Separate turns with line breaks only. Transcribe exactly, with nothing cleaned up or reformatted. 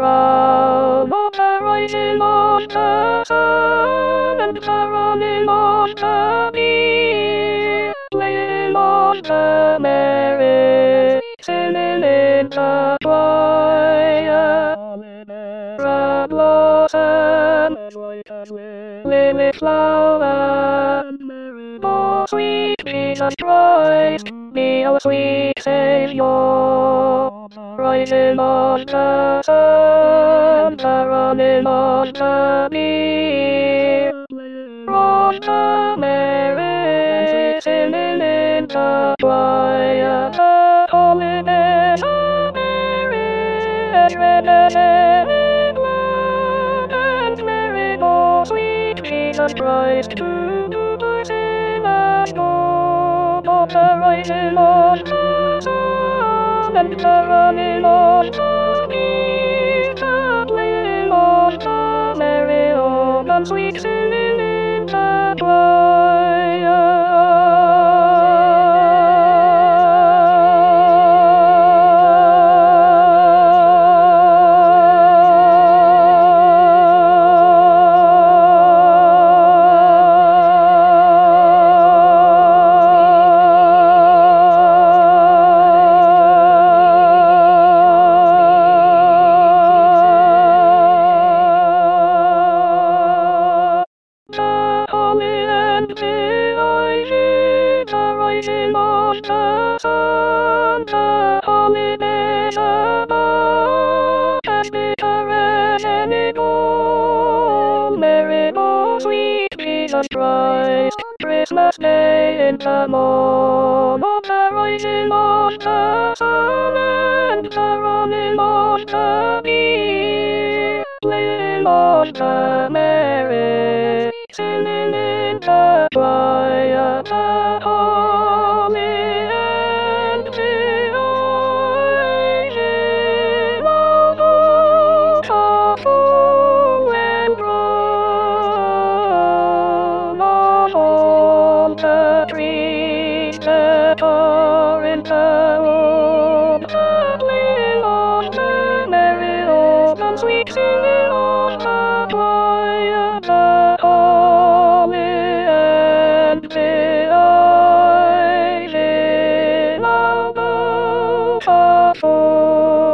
cloud, oh, the rising of the sun, and caroling on the lea, playing on the merry, singing in the choir, a blossom, lily flower, oh, sweet Jesus Christ, be our sweet Savior. Rising on the sun, caroling on the lea, on the merry, singing in the choir, the holiness of Mary, and glad and merry, oh, sweet Jesus Christ, to do sin and go, oh, the rising on the sun, and caroling on the lea, the playing on the merry organ, sweet singing in the choir. Rising on the sun, the holiness above, as bitter as any gold, merry, oh, sweet Jesus Christ, Christmas Day in the morn, oh, the rising on the sun, and caroling on the lea, playing on the merry, singing in the choir, the holy and the rising of the full and grown on the trees that are in the wood, playing on the merry organ, sweet singing on the choir, the holy and the rising of the full